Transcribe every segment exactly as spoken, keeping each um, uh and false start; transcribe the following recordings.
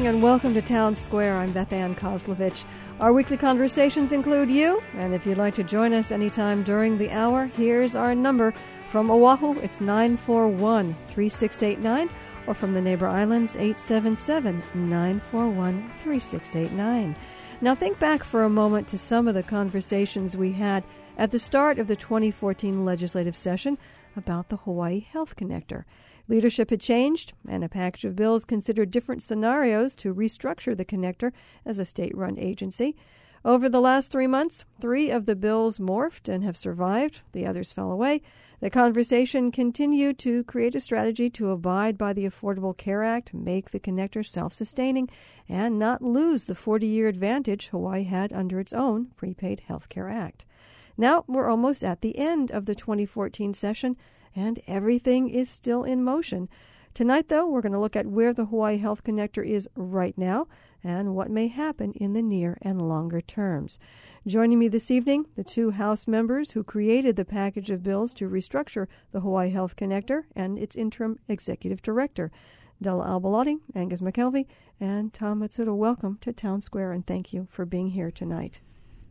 and welcome to Town Square. I'm Beth Ann Kozlovich. Our weekly conversations include you, and if you'd like to join us anytime during the hour, here's our number. From Oahu, it's nine four one, three six eight nine, or from the neighbor islands, eight seven seven, nine four one, three six eight nine. Now think back for a moment to some of the conversations we had at the start of the twenty fourteen legislative session about the Hawaii Health Connector. Leadership had changed, and a package of bills considered different scenarios to restructure the connector as a state-run agency. Over the last three months, three of the bills morphed and have survived. The others fell away. The conversation continued to create a strategy to abide by the Affordable Care Act, make the connector self-sustaining, and not lose the forty-year advantage Hawaii had under its own Prepaid Health Care Act. Now we're almost at the end of the twenty fourteen session, and everything is still in motion. Tonight, though, we're going to look at where the Hawaii Health Connector is right now and what may happen in the near and longer terms. Joining me this evening, the two House members who created the package of bills to restructure the Hawaii Health Connector and its interim executive director, Della Al-Baladi, Angus McKelvey, and Tom Matsuda. Welcome to Town Square, and thank you for being here tonight.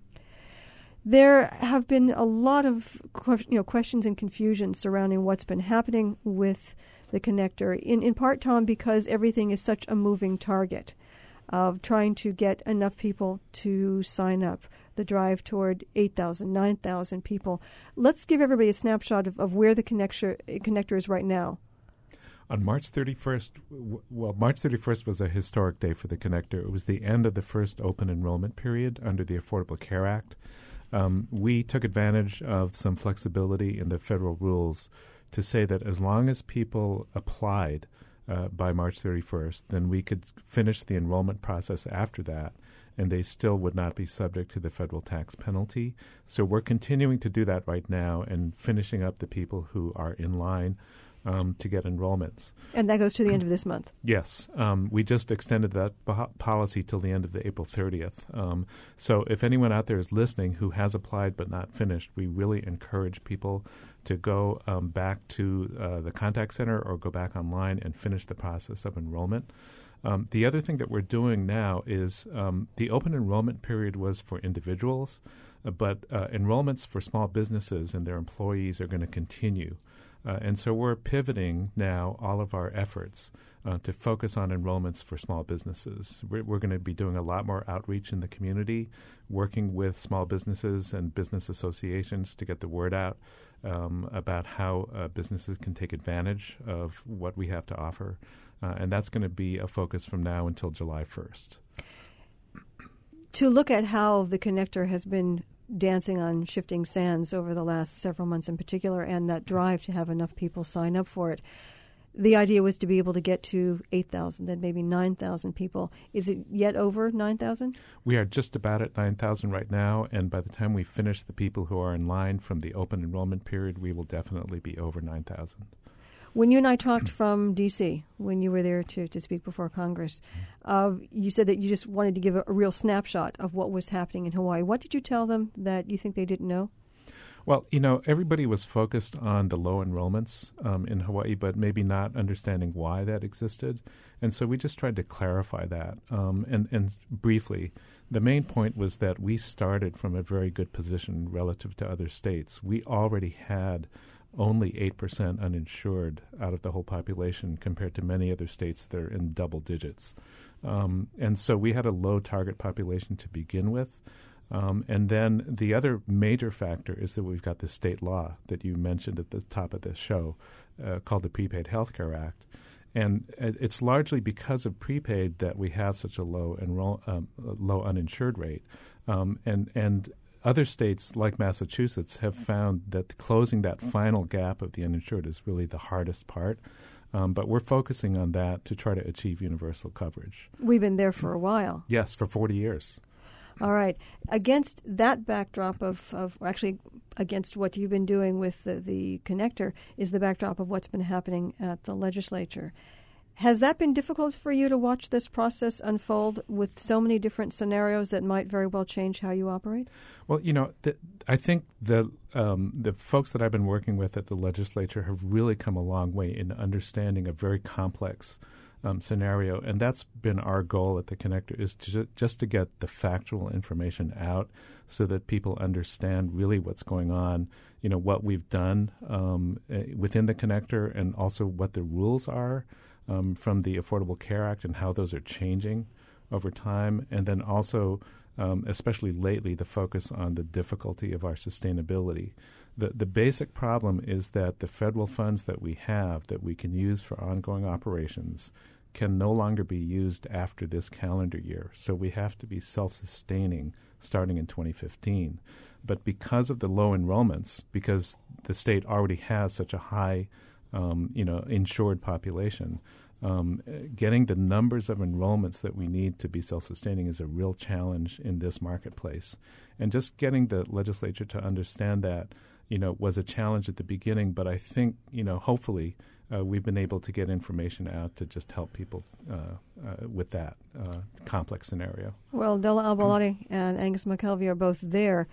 There have been a lot of you know, questions and confusion surrounding what's been happening with the connector, in, in part, Tom, because everything is such a moving target of trying to get enough people to sign up, the drive toward eight thousand, nine thousand people. Let's give everybody a snapshot of, of where the connector, connector is right now. On March thirty-first, well, March thirty-first was a historic day for the connector. It was the end of the first open enrollment period under the Affordable Care Act. Um, we took advantage of some flexibility in the federal rules to say that as long as people applied uh, by March thirty-first, then we could finish the enrollment process after that, and they still would not be subject to the federal tax penalty. So we're continuing to do that right now and finishing up the people who are in line Um, to get enrollments. And that goes to the end of this month? Yes. Um, we just extended that po- policy till the end of the April thirtieth. Um, so if anyone out there is listening who has applied but not finished, we really encourage people to go um, back to uh, the contact center or go back online and finish the process of enrollment. Um, the other thing that we're doing now is um, the open enrollment period was for individuals, uh, but uh, enrollments for small businesses and their employees are going to continue. Uh, and so we're pivoting now all of our efforts uh, to focus on enrollments for small businesses. We're, we're going to be doing a lot more outreach in the community, working with small businesses and business associations to get the word out um, about how uh, businesses can take advantage of what we have to offer. Uh, and that's going to be a focus from now until July first. To look at how the connector has been dancing on shifting sands over the last several months in particular, and that drive to have enough people sign up for it. The idea was to be able to get to eight thousand, then maybe nine thousand people. Is it yet over nine thousand? We are just about at nine thousand right now, and by the time we finish the people who are in line from the open enrollment period, we will definitely be over nine thousand. When you and I talked from D C, when you were there to, to speak before Congress, uh, you said that you just wanted to give a, a real snapshot of what was happening in Hawaii. What did you tell them that you think they didn't know? Well, you know, everybody was focused on the low enrollments um, in Hawaii, but maybe not understanding why that existed. And so we just tried to clarify that. Um, and, and briefly, the main point was that we started from a very good position relative to other states. We already had only eight percent uninsured out of the whole population compared to many other states that are in double digits. Um, and so we had a low target population to begin with. Um, and then the other major factor is that we've got the state law that you mentioned at the top of the show uh, called the Prepaid Health Care Act. And it's largely because of prepaid that we have such a low enroll, um, low uninsured rate. Um, and and Other states, like Massachusetts, have found that closing that final gap of the uninsured is really the hardest part. Um, but we're focusing on that to try to achieve universal coverage. We've been there for a while. Yes, for forty years. All right. Against that backdrop of, of actually against what you've been doing with the, the connector is the backdrop of what's been happening at the legislature. Has that been difficult for you to watch this process unfold with so many different scenarios that might very well change how you operate? Well, you know, the, I think the um, the folks that I've been working with at the legislature have really come a long way in understanding a very complex um, scenario. And that's been our goal at the Connector, is to ju- just to get the factual information out so that people understand really what's going on, you know, what we've done um, uh, within the Connector, and also what the rules are um, from the Affordable Care Act and how those are changing over time. And then also, um, especially lately, the focus on the difficulty of our sustainability. The, the basic problem is that the federal funds that we have that we can use for ongoing operations can no longer be used after this calendar year. So we have to be self-sustaining starting in twenty fifteen. But because of the low enrollments, because the state already has such a high, um, you know, insured population, um, getting the numbers of enrollments that we need to be self-sustaining is a real challenge in this marketplace. And just getting the legislature to understand that, you know, was a challenge at the beginning, but I think, you know, hopefully uh, we've been able to get information out to just help people uh, uh, with that uh, complex scenario. Well, Della Al-Baladi and Angus McKelvey are both there.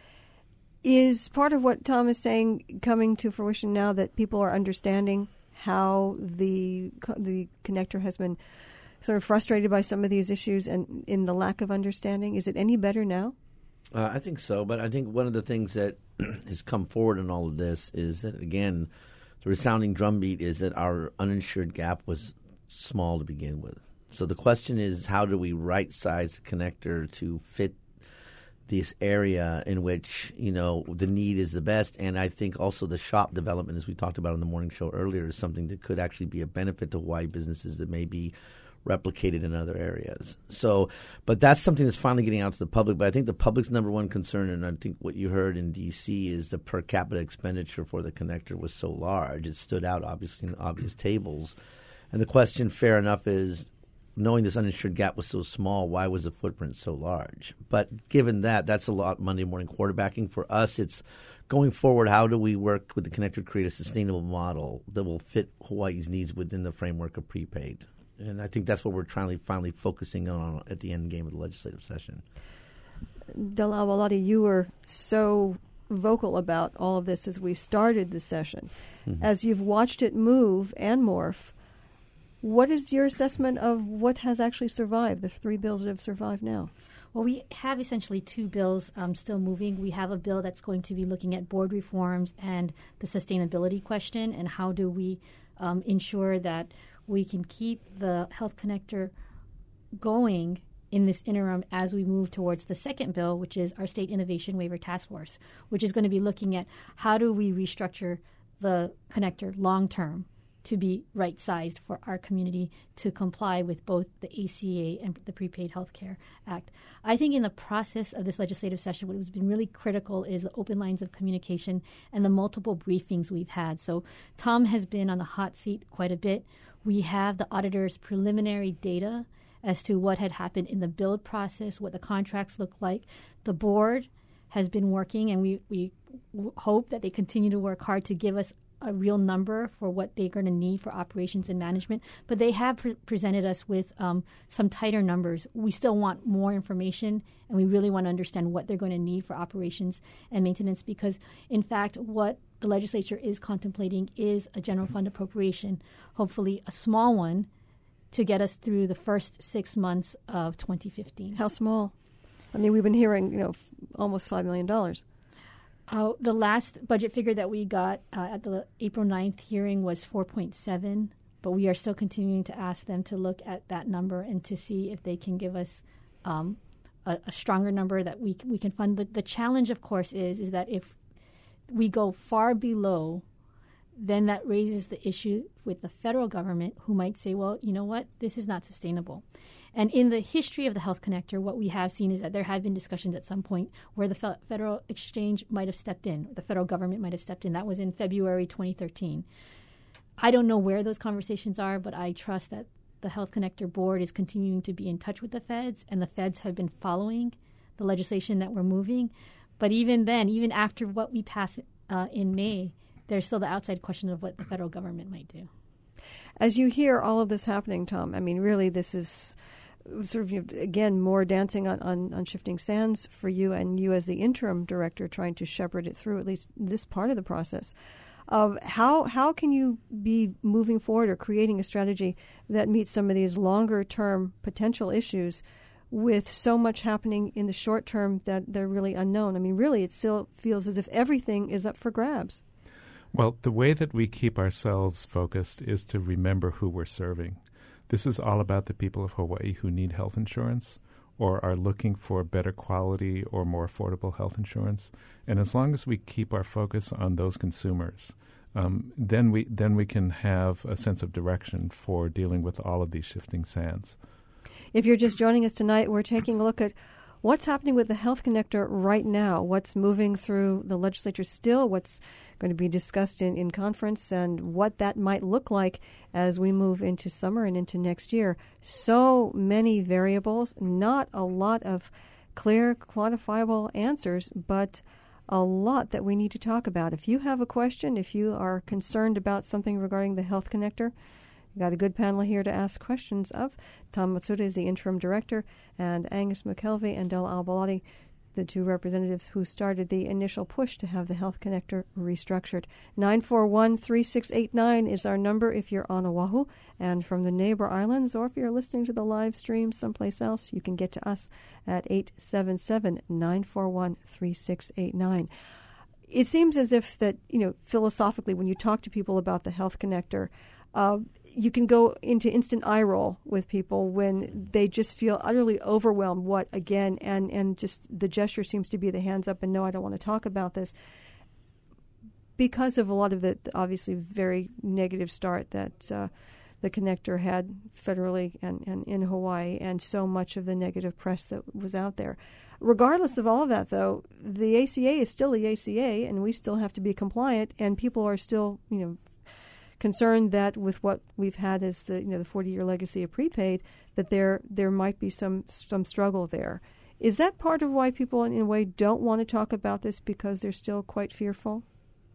Is part of what Tom is saying coming to fruition now that people are understanding how the the Connector has been sort of frustrated by some of these issues and in the lack of understanding? Is it any better now? Uh, I think so, but I think one of the things that has come forward in all of this is that, again, the resounding drumbeat is that our uninsured gap was small to begin with. So the question is, how do we right-size the Connector to fit this area in which, you know, the need is the best? And I think also the shop development, as we talked about on the morning show earlier, is something that could actually be a benefit to Hawaii businesses that may be replicated in other areas. So, but that's something that's finally getting out to the public. But I think the public's number one concern, and I think what you heard in D C, is the per capita expenditure for the Connector was so large. It stood out, obviously, in obvious tables. And the question, fair enough, is, knowing this uninsured gap was so small, why was the footprint so large? But given that, that's a lot Monday morning quarterbacking. For us, it's going forward, how do we work with the Connector to create a sustainable model that will fit Hawaii's needs within the framework of prepaid? And I think that's what we're trying to finally focusing on at the end game of the legislative session. Della Al-Baladi, you were so vocal about all of this as we started the session. Mm-hmm. As you've watched it move and morph, what is your assessment of what has actually survived, the three bills that have survived now? Well, we have essentially two bills um, still moving. We have a bill that's going to be looking at board reforms and the sustainability question, and how do we um, ensure that we can keep the Health Connector going in this interim as we move towards the second bill, which is our State Innovation Waiver Task Force, which is going to be looking at how do we restructure the Connector long-term to be right-sized for our community to comply with both the A C A and the Prepaid Healthcare Act. I think in the process of this legislative session, what has been really critical is the open lines of communication and the multiple briefings we've had. So Tom has been on the hot seat quite a bit. We have the auditor's preliminary data as to what had happened in the build process, what the contracts look like. The board has been working, and we, we w- hope that they continue to work hard to give us a real number for what they're going to need for operations and management. But they have pre- presented us with um, some tighter numbers. We still want more information, and we really want to understand what they're going to need for operations and maintenance, because, in fact, what the legislature is contemplating is a general fund appropriation, hopefully a small one, to get us through the first six months of twenty fifteen. How small? I mean, we've been hearing, you know, f- almost five million dollars. Uh, the last budget figure that we got uh, at the April ninth hearing was four point seven, but we are still continuing to ask them to look at that number and to see if they can give us um, a, a stronger number that we we can fund. The, the challenge, of course, is is that if we go far below, then that raises the issue with the federal government, who might say, well, you know what, this is not sustainable. And in the history of the Health Connector, what we have seen is that there have been discussions at some point where the fe- Federal Exchange might have stepped in, or the federal government might have stepped in. That was in February twenty thirteen. I don't know where those conversations are, but I trust that the Health Connector board is continuing to be in touch with the feds, and the feds have been following the legislation that we're moving. But even then, even after what we pass uh, in May, there's still the outside question of what the federal government might do. As you hear all of this happening, Tom, I mean, really, this is sort of, you know, again, more dancing on, on, on shifting sands for you, and you as the interim director trying to shepherd it through at least this part of the process. of how how can you be moving forward or creating a strategy that meets some of these longer-term potential issues with so much happening in the short term that they're really unknown? I mean, really, it still feels as if everything is up for grabs. Well, the way that we keep ourselves focused is to remember who we're serving. This is all about the people of Hawaii who need health insurance or are looking for better quality or more affordable health insurance. And as long as we keep our focus on those consumers, um, then we then we can have a sense of direction for dealing with all of these shifting sands. If you're just joining us tonight, we're taking a look at what's happening with the Health Connector right now, what's moving through the legislature still, what's going to be discussed in, in conference, and what that might look like as we move into summer and into next year. So many variables, not a lot of clear, quantifiable answers, but a lot that we need to talk about. If you have a question, if you are concerned about something regarding the Health Connector, we've got a good panel here to ask questions of. Tom Matsuda is the interim director, and Angus McKelvey and Della Al-Baladi, the two representatives who started the initial push to have the Health Connector restructured. nine four one, three six eight nine is our number if you're on Oahu and from the neighbor islands, or if you're listening to the live stream someplace else, you can get to us at eight seven seven, nine four one, three six eight nine. It seems as if that, you know, philosophically, when you talk to people about the Health Connector, uh, you can go into instant eye roll with people when they just feel utterly overwhelmed. What, again, and, and just the gesture seems to be the hands up and no, I don't want to talk about this, because of a lot of the obviously very negative start that uh, the Connector had federally and, and in Hawaii, and so much of the negative press that was out there. Regardless of all of that, though, the A C A is still the A C A, and we still have to be compliant, and people are still, you know, concerned that with what we've had as the you know the forty-year legacy of prepaid, that there there might be some some struggle there. Is that part of why people in a way don't want to talk about this, because they're still quite fearful?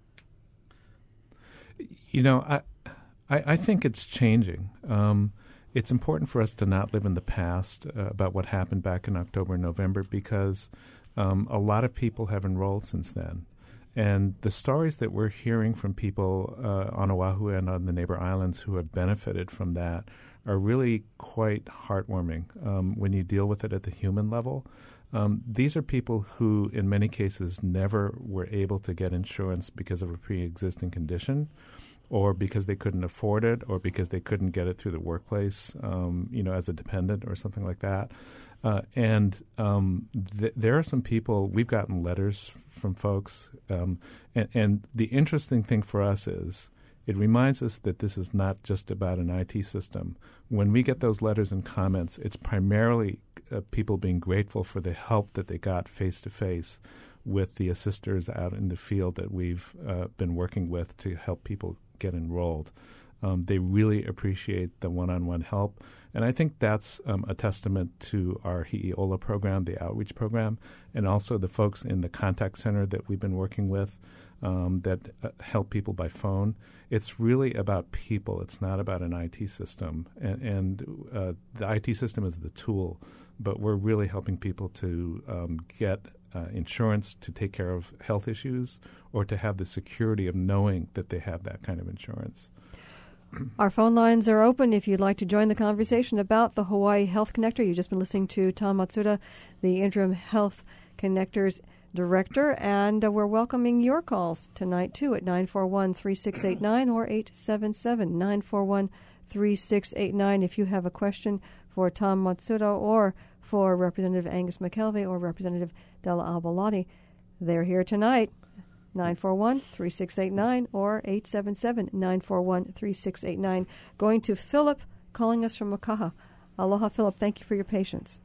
You know, I I, I think it's changing. Um, it's important for us to not live in the past uh, about what happened back in October and November, because um, a lot of people have enrolled since then. And the stories that we're hearing from people uh, on Oahu and on the neighbor islands who have benefited from that are really quite heartwarming um, when you deal with it at the human level. Um, these are people who, in many cases, never were able to get insurance because of a pre-existing condition, or because they couldn't afford it, or because they couldn't get it through the workplace, um, you know, as a dependent or something like that. Uh, and um, th- there are some people, we've gotten letters from folks, um, and, and the interesting thing for us is it reminds us that this is not just about an I T system. When we get those letters and comments, it's primarily uh, people being grateful for the help that they got face-to-face with the assisters out in the field that we've uh, been working with to help people get enrolled. Um, they really appreciate the one-on-one help. And I think that's um, a testament to our Hi'iola program, the outreach program, and also the folks in the contact center that we've been working with um, that uh, help people by phone. It's really about people. It's not about an I T system. And, and uh, the I T system is the tool, but we're really helping people to um, get uh, insurance to take care of health issues, or to have the security of knowing that they have that kind of insurance. Our phone lines are open if you'd like to join the conversation about the Hawaii Health Connector. You've just been listening to Tom Matsuda, the Interim Health Connector's Director, and uh, we're welcoming your calls tonight, too, at nine four one, three six eight nine or eight seven seven, nine four one, three six eight nine. If you have a question for Tom Matsuda or for Representative Angus McKelvey or Representative Della Al-Baladi, they're here tonight. nine four one, three six eight nine or eight seven seven, nine four one, three six eight nine. Going to Philip, calling us from Makaha. Aloha, Philip. Thank you for your patience.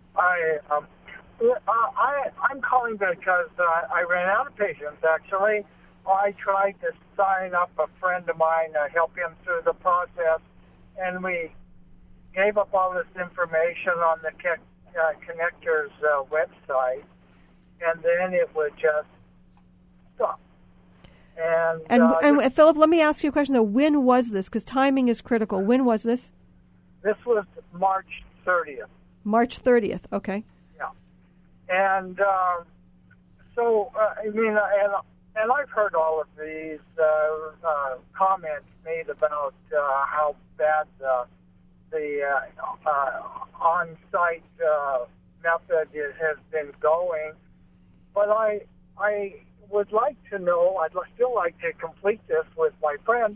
I, um, uh, I, I'm calling because uh, I ran out of patience, actually. I tried to sign up a friend of mine to help him through the process, and we gave up all this information on the uh, Connector's uh, website, and then it would just stop. And, and, uh, and this, Philip, let me ask you a question, though. When was this? Because timing is critical. When was this? This was March thirtieth. March thirtieth, okay. Yeah. And uh, so, uh, I mean, and and I've heard all of these uh, uh, comments made about uh, how bad uh, the uh, uh, on-site uh, method is, has been going. But I, I would like to know. I'd still like to complete this with my friend.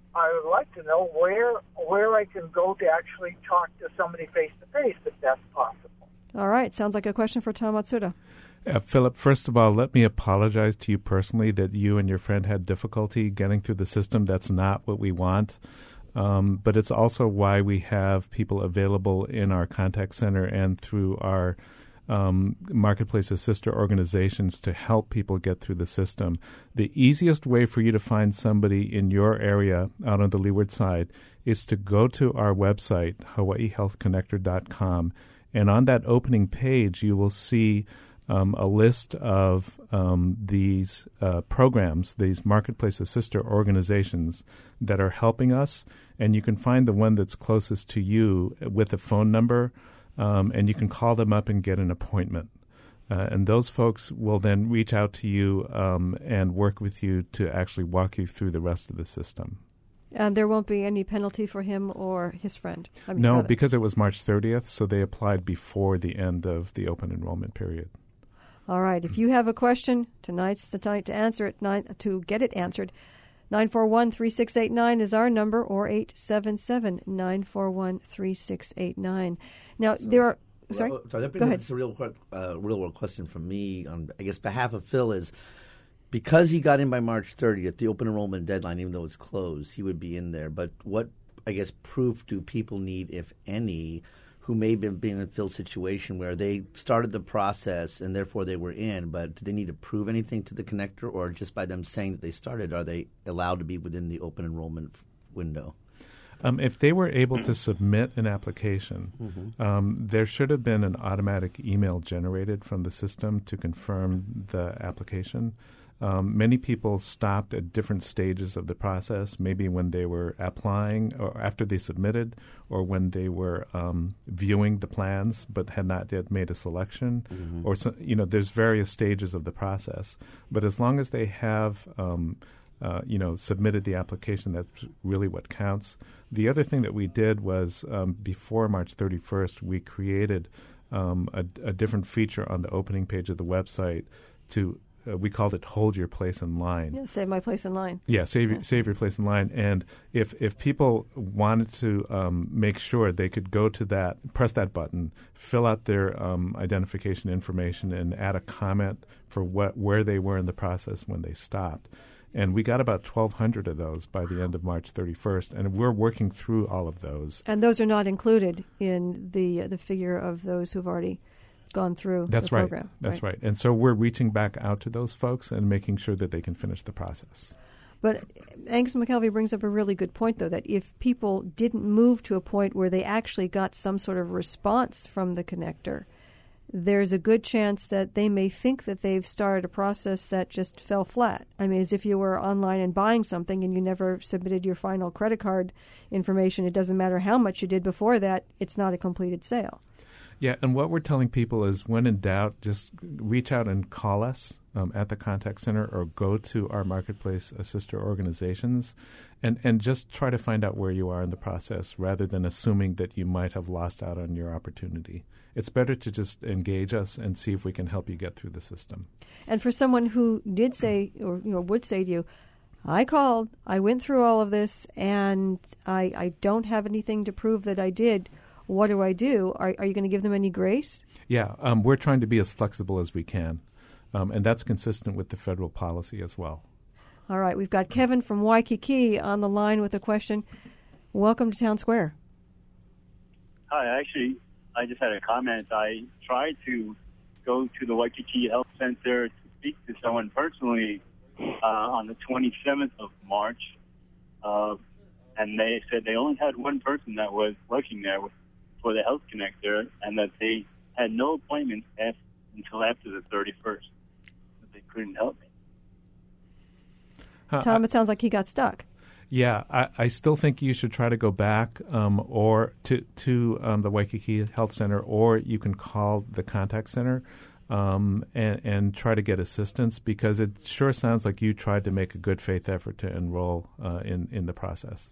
I would like to know where where I can go to actually talk to somebody face to face, if that's possible. All right, sounds like a question for Tom Matsuda. Uh, Philip, first of all, let me apologize to you personally that you and your friend had difficulty getting through the system. That's not what we want. Um, but it's also why we have people available in our contact center and through our um, Marketplace's sister organizations to help people get through the system. The easiest way for you to find somebody in your area out on the leeward side is to go to our website, hawaii health connector dot com, and on that opening page you will see Um, a list of um, these uh, programs, these Marketplace's sister organizations that are helping us, and you can find the one that's closest to you with a phone number, um, and you can call them up and get an appointment. Uh, and those folks will then reach out to you um, and work with you to actually walk you through the rest of the system. And there won't be any penalty for him or his friend? I mean, no, brother. because it was March thirtieth, so they applied before the end of the open enrollment period. All right. If you have a question, tonight's the night to answer it, nine, to get it answered. nine four one, three six eight nine is our number, or eight seven seven, nine four one, three six eight nine. Now, So, there are... Sorry? Well, so that Go brings ahead. up a real, uh, real world question from me on, I guess, behalf of Phil is, because he got in by March thirtieth, the open enrollment deadline, even though it's closed, he would be in there. But what, I guess, proof do people need, if any, who may have been in a Phil's situation where they started the process and therefore they were in, but do they need to prove anything to the connector, or just by them saying that they started, are they allowed to be within the open enrollment window? Um, if they were able to submit an application, mm-hmm. um, there should have been an automatic email generated from the system to confirm the application. Um, many people stopped at different stages of the process, maybe when they were applying or after they submitted, or when they were um, viewing the plans but had not yet made a selection. Mm-hmm. Or so, you know, there's various stages of the process. But as long as they have um, uh, you know, submitted the application, that's really what counts. The other thing that we did was um, before March thirty-first, we created um, a, a different feature on the opening page of the website to Uh, we called it "Hold Your Place in Line." Yeah, save my place in line. Yeah, save yeah. save your place in line. And if if people wanted to um, make sure, they could go to that, press that button, fill out their um, identification information, and add a comment for what where they were in the process when they stopped. And we got about twelve hundred of those by the end of March thirty-first, and we're working through all of those. And those are not included in the uh, the figure of those who've already gone through That's the right. program. That's right. right. And so we're reaching back out to those folks and making sure that they can finish the process. But Angus McKelvey brings up a really good point, though, that if people didn't move to a point where they actually got some sort of response from the connector, there's a good chance that they may think that they've started a process that just fell flat. I mean, as if you were online and buying something and you never submitted your final credit card information. It doesn't matter how much you did before that. It's not a completed sale. Yeah, and what we're telling people is, when in doubt, just reach out and call us um, at the contact center, or go to our Marketplace uh, sister organizations and, and just try to find out where you are in the process, rather than assuming that you might have lost out on your opportunity. It's better to just engage us and see if we can help you get through the system. And for someone who did say, or you know, would say to you, I called, I went through all of this, and I, I don't have anything to prove that I did, what do I do? Are, are you going to give them any grace? Yeah, um, we're trying to be as flexible as we can, um, and that's consistent with the federal policy as well. All right, we've got Kevin from Waikiki on the line with a question. Welcome to Town Square. Hi, actually, I just had a comment. I tried to go to the Waikiki Health Center to speak to someone personally uh, on the twenty-seventh of March, uh, and they said they only had one person that was working there with for the Health Connector, and that they had no appointments after, until after the thirty-first. That they couldn't help me. Uh, Tom, it sounds like he got stuck. Yeah, I, I still think you should try to go back um, or to to um, the Waikiki Health Center, or you can call the contact center. um, and, and try to get assistance, because it sure sounds like you tried to make a good faith effort to enroll uh, in, in the process.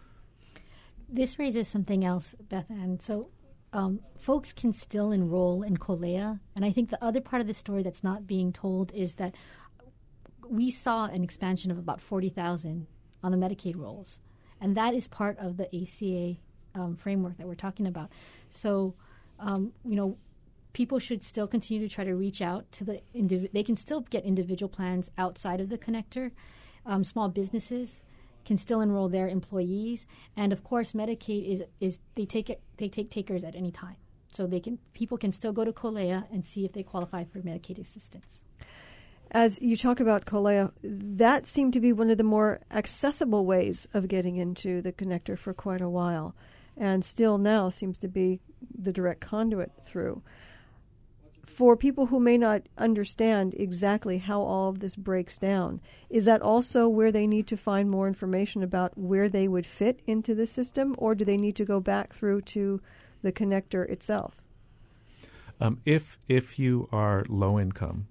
This raises something else, Beth Ann. So um, folks can still enroll in COLEA, and I think the other part of the story that's not being told is that we saw an expansion of about forty thousand on the Medicaid rolls, and that is part of the A C A um, framework that we're talking about. So, um, you know, people should still continue to try to reach out to the indiv- they can still get individual plans outside of the connector. Um, small businesses can still enroll their employees, and of course, Medicaid is is they take it, they take takers at any time, so they can people can still go to COLEA and see if they qualify for Medicaid assistance. As you talk about COLEA, that seemed to be one of the more accessible ways of getting into the connector for quite a while, and still now seems to be the direct conduit through. For people who may not understand exactly how all of this breaks down, is that also where they need to find more information about where they would fit into the system, or do they need to go back through to the connector itself? Um, if if you are low income,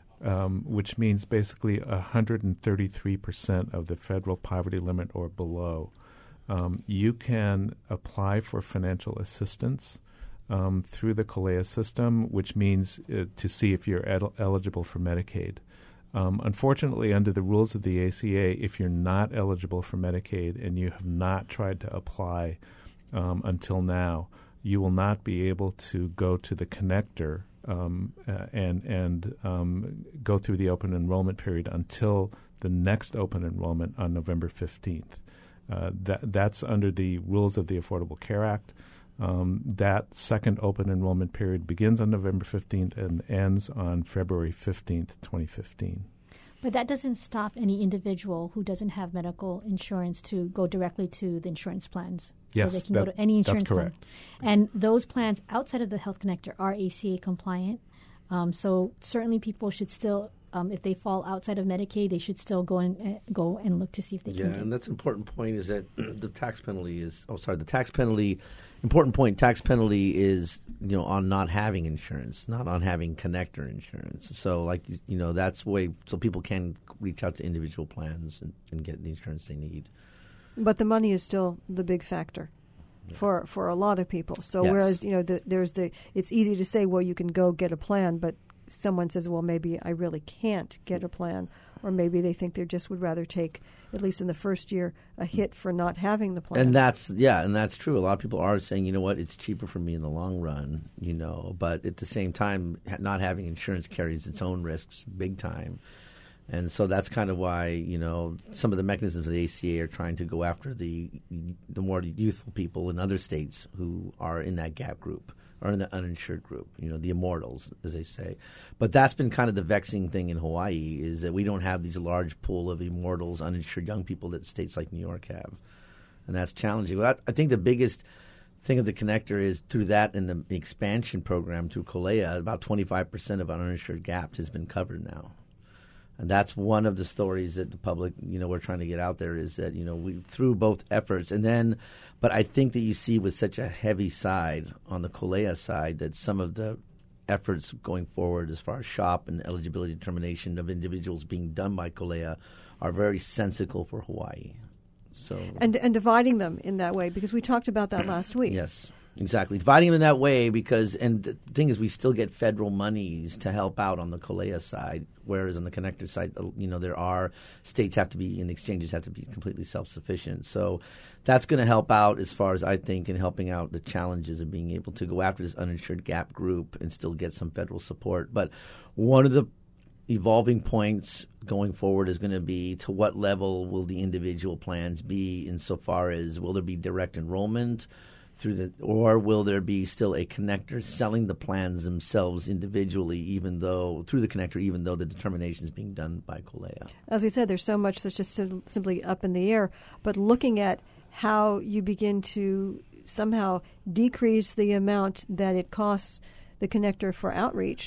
um, which means basically one hundred thirty-three percent of the federal poverty limit or below, um, you can apply for financial assistance Um, through the COLEA system, which means uh, to see if you're ed- eligible for Medicaid. Um, unfortunately, under the rules of the A C A, if you're not eligible for Medicaid and you have not tried to apply um, until now, you will not be able to go to the connector um, uh, and and um, go through the open enrollment period until the next open enrollment on November fifteenth. Uh, that, that's under the rules of the Affordable Care Act. Um, that second open enrollment period begins on November fifteenth and ends on February fifteenth, twenty fifteen. But that doesn't stop any individual who doesn't have medical insurance to go directly to the insurance plans. Yes, so they can that, go to any insurance that's correct. plan. And those plans outside of the Health Connector are A C A compliant. Um, so certainly people should still, um, if they fall outside of Medicaid, they should still go and uh, go and look to see if they yeah, can. Yeah, and that's an important point is that the tax penalty is, oh, sorry, the tax penalty, important point, tax penalty is, you know, on not having insurance, not on having connector insurance. So, like, you know, that's way, so people can reach out to individual plans and, and get the insurance they need. But the money is still the big factor. Yeah. For for a lot of people. So yes. whereas, you know, the, there's the, it's easy to say, well, you can go get a plan, but someone says, well, maybe I really can't get a plan, or maybe they think they just would rather take, at least in the first year, a hit for not having the plan. And that's, yeah, and that's true. A lot of people are saying, you know what, it's cheaper for me in the long run, you know, but at the same time, not having insurance carries its own risks big time. And so that's kind of why, you know, some of the mechanisms of the A C A are trying to go after the the more youthful people in other states who are in that gap group or in the uninsured group, you know, the immortals, as they say. But that's been kind of the vexing thing in Hawaii is that we don't have these large pool of immortals, uninsured young people that states like New York have. And that's challenging. Well, I think the biggest thing of the connector is through that and the, the expansion program through COLEA, about twenty-five percent of uninsured gaps has been covered now. And that's one of the stories that the public, you know, we're trying to get out there is that, you know, we through both efforts. And then, but I think that you see with such a heavy side on the COLEA side that some of the efforts going forward as far as SHOP and eligibility determination of individuals being done by COLEA are very sensical for Hawaii. So and and dividing them in that way, because we talked about that last week. Yes. Exactly. Dividing them in that way because, and the thing is, we still get federal monies to help out on the COLEA side, whereas on the connector side, you know, there are states have to be, and the exchanges have to be completely self-sufficient. So that's going to help out as far as I think in helping out the challenges of being able to go after this uninsured gap group and still get some federal support. But one of the evolving points going forward is going to be to what level will the individual plans be insofar as will there be direct enrollment through the, or will there be still a connector selling the plans themselves individually, even though through the connector, even though the determination is being done by COLEA? As we said, there's so much that's just sim- simply up in the air. But looking at how you begin to somehow decrease the amount that it costs the connector for outreach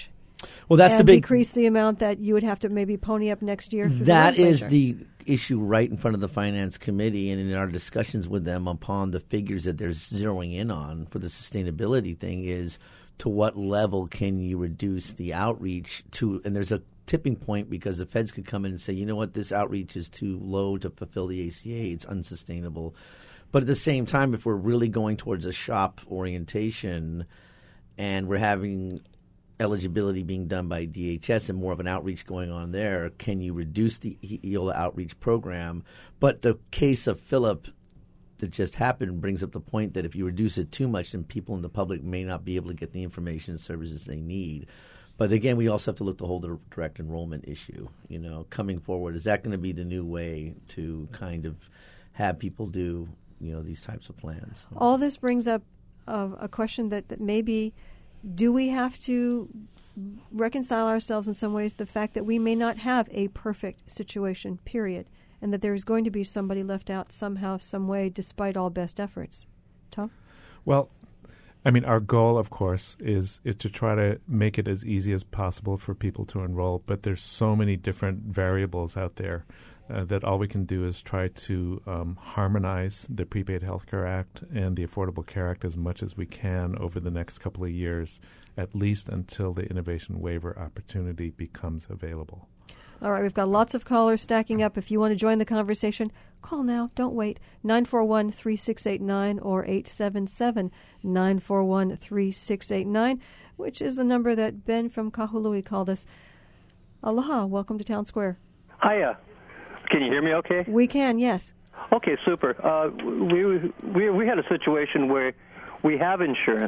Well, that's and the big decrease the amount that you would have to maybe pony up next year through That the is legislature. the issue right in front of the Finance Committee, and in our discussions with them upon the figures that they're zeroing in on for the sustainability thing is to what level can you reduce the outreach to, and there's a tipping point because the feds could come in and say, you know what, this outreach is too low to fulfill the A C A, it's unsustainable. But at the same time, if we're really going towards a shop orientation and we're having eligibility being done by D H S and more of an outreach going on there, can you reduce the E O L A outreach program? But the case of Philip that just happened brings up the point that if you reduce it too much, then people in the public may not be able to get the information and services they need. But again, we also have to look at the whole direct enrollment issue. You know, coming forward, is that going to be the new way to kind of have people do, you know, these types of plans? All this brings up uh, a question that, that maybe, do we have to reconcile ourselves in some ways to the fact that we may not have a perfect situation, period, and that there is going to be somebody left out somehow, some way, despite all best efforts? Tom? Well, I mean, our goal, of course, is is to try to make it as easy as possible for people to enroll, but there's so many different variables out there uh, that all we can do is try to um, harmonize the Prepaid Healthcare Act and the Affordable Care Act as much as we can over the next couple of years, at least until the innovation waiver opportunity becomes available. All right, we've got lots of callers stacking up. If you want to join the conversation, call now. Don't wait. nine four one, three six eight nine or eight seven seven, nine four one, three six eight nine, which is the number that Ben from Kahului called us. Aloha. Welcome to Town Square. Hiya. Can you hear me okay? We can, yes. Okay, super. Uh, we, we, we had a situation where we have insurance,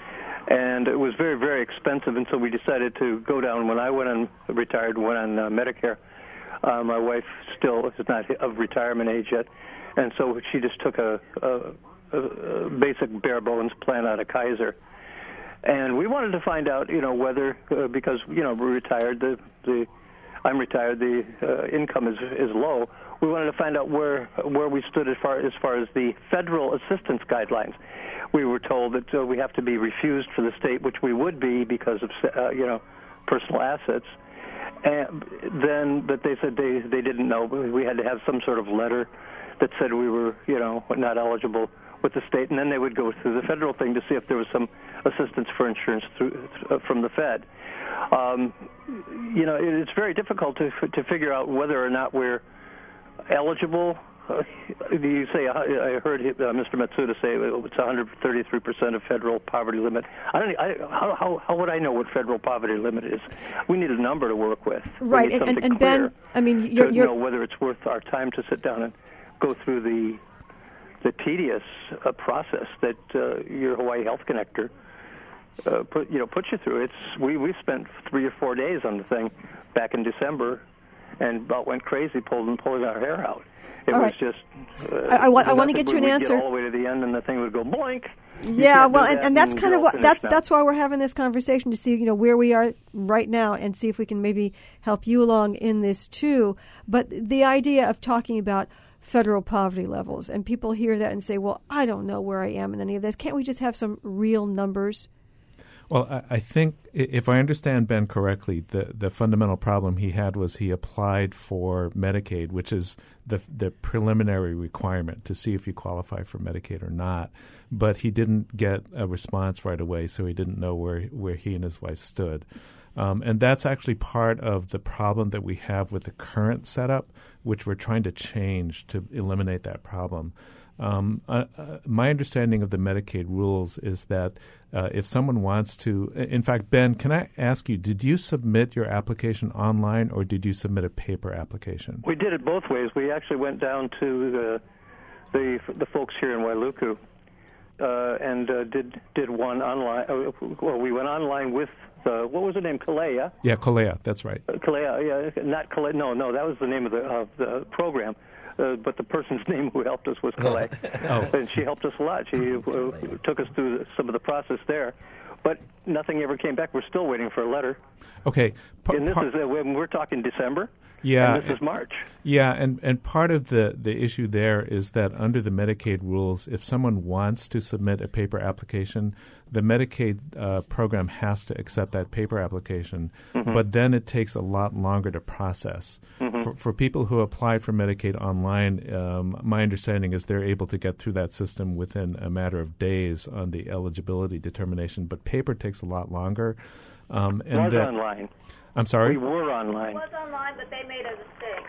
and it was very, very expensive until we decided to go down. When I went on, retired, went on uh, Medicare, uh, my wife still is not of retirement age yet, and so she just took a, a, a basic bare bones plan out of Kaiser. And we wanted to find out, you know, whether, uh, because, you know, we're retired, the, the I'm retired, the uh, income is is low. We wanted to find out where where we stood as far as far as the federal assistance guidelines. We were told that uh, we have to be refused for the state, which we would be because of uh, you know personal assets. And then, but they said they they didn't know. We had to have some sort of letter that said we were you know not eligible with the state, and then they would go through the federal thing to see if there was some assistance for insurance through, uh, from the Fed. Um, you know, it's very difficult to to figure out whether or not we're eligible. Uh, you say I heard uh, Mister Matsuda say it's one hundred thirty-three percent of federal poverty limit. I don't. I, how, how how would I know what federal poverty limit is? We need a number to work with. Right, and, and, and Ben, I mean, you're, to you're know whether it's worth our time to sit down and go through the the tedious uh, process that uh, your Hawaii Health Connector uh, put you know puts you through. It's we we spent three or four days on the thing back in December, and about went crazy, pulling pulling our hair out. It all was right. just. Uh, I, I want I want to get you an we'd answer. Get all the way to the end, and the thing would go blank. Yeah, well, and, that and that's and kind of what that's now. that's why we're having this conversation, to see you know where we are right now and see if we can maybe help you along in this too. But the idea of talking about federal poverty levels, and people hear that and say, well, I don't know where I am in any of this. Can't we just have some real numbers? Well, I, I think if I understand Ben correctly, the, the fundamental problem he had was he applied for Medicaid, which is the the preliminary requirement to see if you qualify for Medicaid or not. But he didn't get a response right away, so he didn't know where where he and his wife stood. Um, and that's actually part of the problem that we have with the current setup, which we're trying to change to eliminate that problem. Um, uh, uh, my understanding of the Medicaid rules is that uh, if someone wants to, in fact, Ben, can I ask you, did you submit your application online or did you submit a paper application? We did it both ways. We actually went down to the the, the folks here in Wailuku uh, and uh, did did one online. Uh, well, we went online with uh, what was the name? Kalea. Yeah, Kalea. That's right. Uh, Kalea. Yeah, not Kalea. No, no, that was the name of the of the program. Uh, but the person's name who helped us was Kalea, oh. and she helped us a lot. She uh, took us through some of the process there. but nothing ever came back. We're still waiting for a letter. Okay. Pa- and this par- is uh, when we're talking December. Yeah, and this is March. Yeah, and, and part of the, the issue there is that under the Medicaid rules, if someone wants to submit a paper application, the Medicaid uh, program has to accept that paper application, mm-hmm. but then it takes a lot longer to process. Mm-hmm. For, for people who applied for Medicaid online, um, my understanding is they're able to get through that system within a matter of days on the eligibility determination, but paper takes a lot longer. Um, and was that, online. I'm sorry? We were online. It was online, but they made a mistake.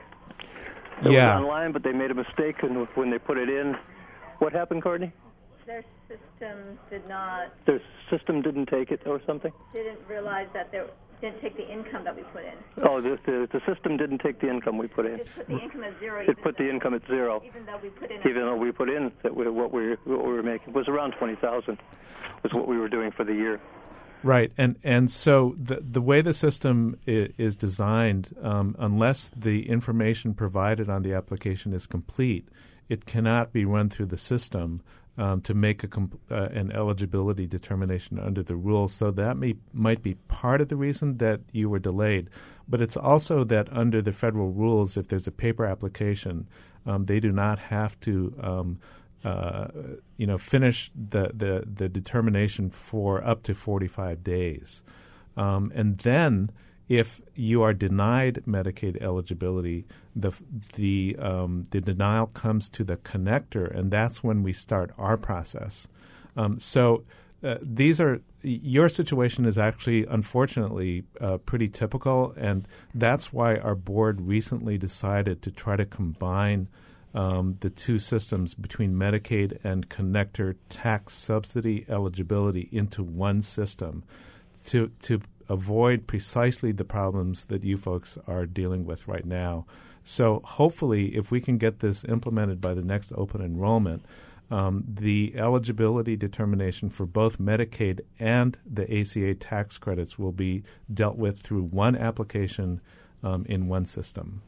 It yeah. was online, but they made a mistake and when they put it in. What happened, Courtney? Their system did not... Their system didn't take it or something? Didn't realize that they didn't take the income that we put in. Oh, the, the, the system didn't take the income we put in. It put the income at zero. It put the income at zero. Even though we put in... Even though we put in that we, what, we, what we were making. It was around twenty thousand dollars was what we were doing for the year. Right, and and so the the way the system is, is designed, um, unless the information provided on the application is complete, it cannot be run through the system um, to make a comp- uh, an eligibility determination under the rules. So that may might be part of the reason that you were delayed, but it's also that under the federal rules, if there's a paper application, um, they do not have to. Um, Uh, you know, finish the, the, the determination for up to forty-five days. Um, and then if you are denied Medicaid eligibility, the the um, the denial comes to the connector, and that's when we start our process. Um, so uh, these are your situation is actually, unfortunately, uh, pretty typical, and that's why our board recently decided to try to combine Um, the two systems between Medicaid and connector tax subsidy eligibility into one system to to avoid precisely the problems that you folks are dealing with right now. So hopefully, if we can get this implemented by the next open enrollment, um, the eligibility determination for both Medicaid and the A C A tax credits will be dealt with through one application um, in one system.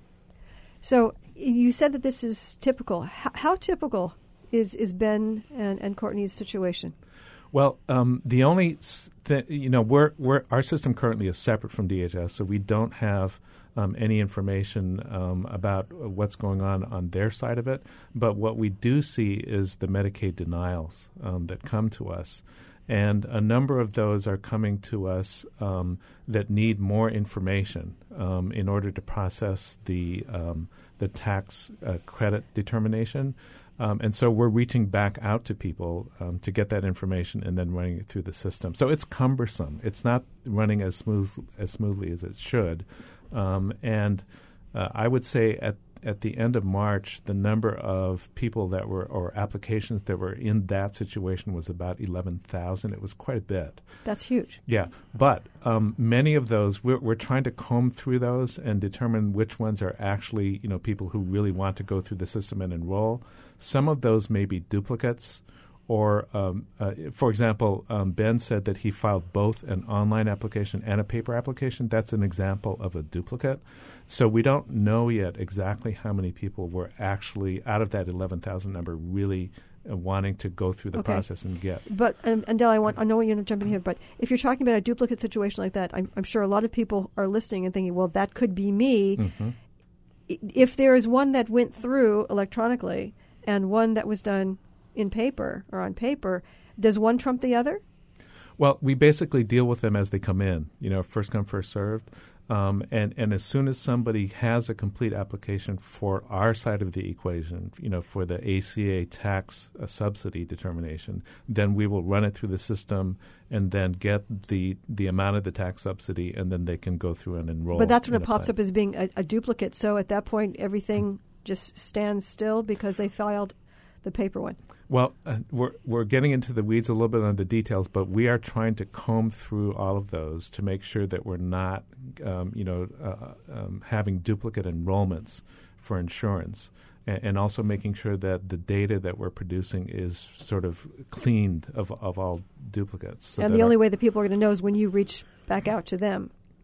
So you said that this is typical. How, how typical is, is Ben and, and Courtney's situation? Well, um, the only th- you know we're we're our system currently is separate from D H S, so we don't have um, any information um, about what's going on on their side of it. But what we do see is the Medicaid denials um, that come to us. And a number of those are coming to us um, that need more information um, in order to process the um, the tax uh, credit determination. Um, and so we're reaching back out to people um, to get that information and then running it through the system. So it's cumbersome. It's not running as smooth as smoothly as it should. Um, and uh, I would say at At the end of March, the number of people that were, or applications that were in that situation was about eleven thousand. It was quite a bit. That's huge. Yeah. But um, many of those, we're, we're trying to comb through those and determine which ones are actually, you know, people who really want to go through the system and enroll. Some of those may be duplicates. Or, um, uh, for example, um, Ben said that he filed both an online application and a paper application. That's an example of a duplicate. So we don't know yet exactly how many people were actually, out of that eleven thousand number, really uh, wanting to go through the okay. process and get. But, um, Adele, I, want, I know you're going to jump in here, but if you're talking about a duplicate situation like that, I'm, I'm sure a lot of people are listening and thinking, well, that could be me. Mm-hmm. If there is one that went through electronically and one that was done in paper or on paper, does one trump the other? Well, we basically deal with them as they come in, you know, first come, first served. Um, and, and as soon as somebody has a complete application for our side of the equation, you know, for the A C A tax uh, subsidy determination, then we will run it through the system and then get the the amount of the tax subsidy, and then they can go through and enroll. But that's when it plan. pops up as being a, a duplicate. So at that point, everything just stands still because they filed the paper one. Well, uh, we're we're getting into the weeds a little bit on the details, but we are trying to comb through all of those to make sure that we're not, um, you know, uh, um, having duplicate enrollments for insurance, and, and also making sure that the data that we're producing is sort of cleaned of of all duplicates. So and the only way that people are going to know is when you reach back out to them.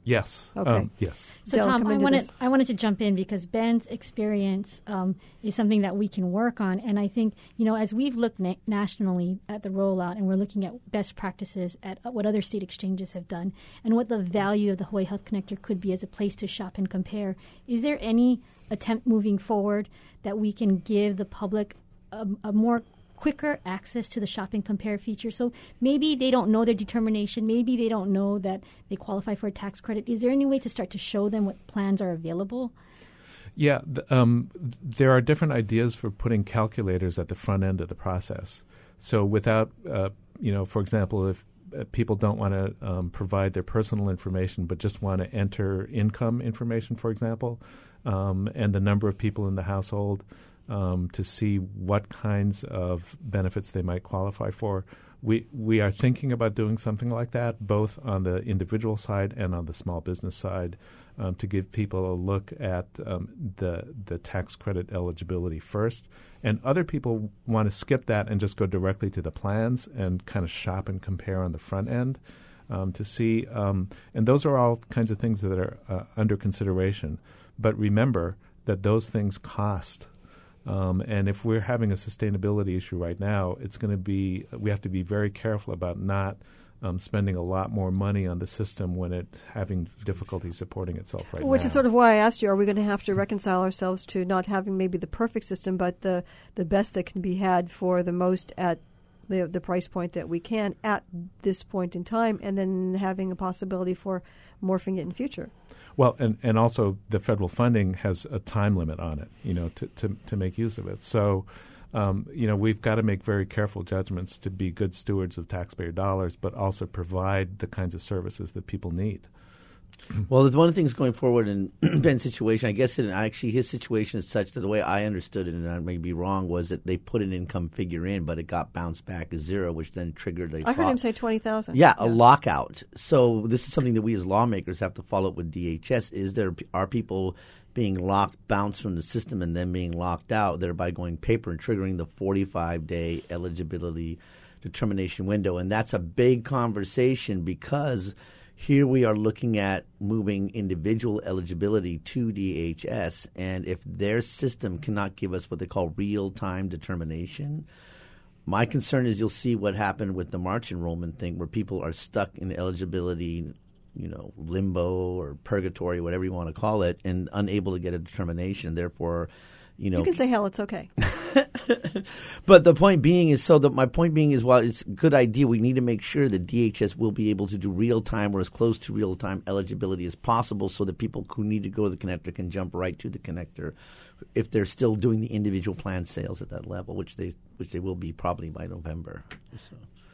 Yes. Okay. Um, yes. So, Del, Tom, come I into wanted this. I wanted to jump in because Ben's experience um, is something that we can work on, and I think you know as we've looked na- nationally at the rollout, and we're looking at best practices at what other state exchanges have done, and what the value of the Hawaii Health Connector could be as a place to shop and compare. Is there any attempt moving forward that we can give the public a, a more quicker access to the shop and compare feature? So maybe they don't know their determination. Maybe they don't know that they qualify for a tax credit. Is there any way to start to show them what plans are available? Yeah, th- um, there are different ideas for putting calculators at the front end of the process. So without, uh, you know, for example, if uh, people don't want to um, provide their personal information but just want to enter income information, for example, um, and the number of people in the household, Um, to see what kinds of benefits they might qualify for. We we are thinking about doing something like that, both on the individual side and on the small business side, um, to give people a look at um, the the tax credit eligibility first. And other people want to skip that and just go directly to the plans and kind of shop and compare on the front end um, to see. Um, and those are all kinds of things that are uh, under consideration. But remember that those things cost. Um, and if we're having a sustainability issue right now, it's going to be we have to be very careful about not um, spending a lot more money on the system when it's having difficulty supporting itself right Which now. is sort of why I asked you, are we going to have to reconcile ourselves to not having maybe the perfect system, but the, the best that can be had for the most at the the price point that we can at this point in time, and then having a possibility for morphing it in future? Well, and, and also the federal funding has a time limit on it, you know, to, to, to make use of it. So, um, you know, we've got to make very careful judgments to be good stewards of taxpayer dollars, but also provide the kinds of services that people need. Well, one of the things going forward in Ben's situation, I guess it, actually his situation is such that the way I understood it, and I may be wrong, was that they put an income figure in, but it got bounced back as zero, which then triggered a I heard lo- him say twenty thousand. Yeah, a lockout. So this is something that we as lawmakers have to follow up with D H S. Is there are people being locked, bounced from the system, and then being locked out, thereby going paper and triggering the forty-five day eligibility determination window? And that's a big conversation because here we are looking at moving individual eligibility to D H S, and if their system cannot give us what they call real-time determination, my concern is you'll see what happened with the March enrollment thing where people are stuck in eligibility, you know, limbo or purgatory, whatever you want to call it, and unable to get a determination. Therefore, you know. You can say, hell, it's okay. But the point being is, so that my point being is, while it's a good idea, we need to make sure that D H S will be able to do real time or as close to real time eligibility as possible, so that people who need to go to the connector can jump right to the connector if they're still doing the individual plan sales at that level, which they which they will be probably by November. So.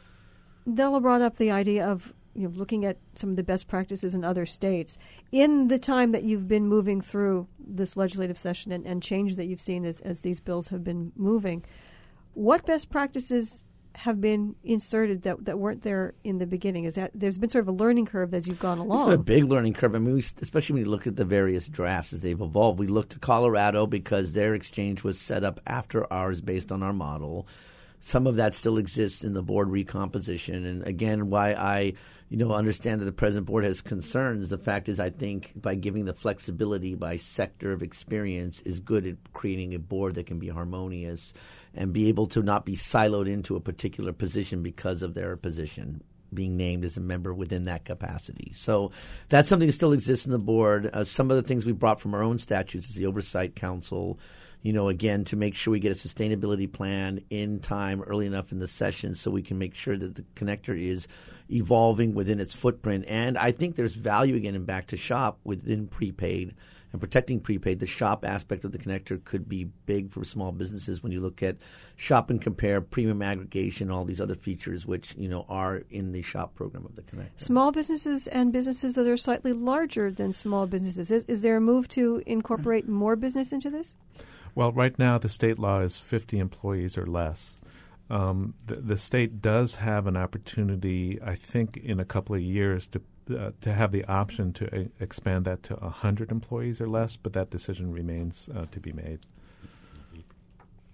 Della brought up the idea of you know, looking at some of the best practices in other states. In the time that you've been moving through this legislative session and, and change that you've seen as, as these bills have been moving, what best practices have been inserted that, that weren't there in the beginning? Is that there's been sort of a learning curve as you've gone along? It's been a big learning curve. I mean, we, especially when you look at the various drafts as they've evolved. We looked to Colorado because their exchange was set up after ours based on our model. Some of that still exists in the board recomposition. And again, why I, you know, understand that the present board has concerns. The fact is, I think by giving the flexibility by sector of experience is good at creating a board that can be harmonious and be able to not be siloed into a particular position because of their position being named as a member within that capacity. So that's something that still exists in the board. Uh, some of the things we brought from our own statutes is the Oversight Council, you know, again, to make sure we get a sustainability plan in time early enough in the session so we can make sure that the connector is evolving within its footprint. And I think there's value, again, in back to shop within prepaid and protecting prepaid. The shop aspect of the connector could be big for small businesses when you look at shop and compare, premium aggregation, all these other features which, you know, are in the shop program of the connector. Small businesses and businesses that are slightly larger than small businesses. Is, is there a move to incorporate more business into this? Well, right now the state law is fifty employees or less. Um, the, the state does have an opportunity, I think, in a couple of years to uh, to have the option to uh, expand that to one hundred employees or less, but that decision remains uh, to be made.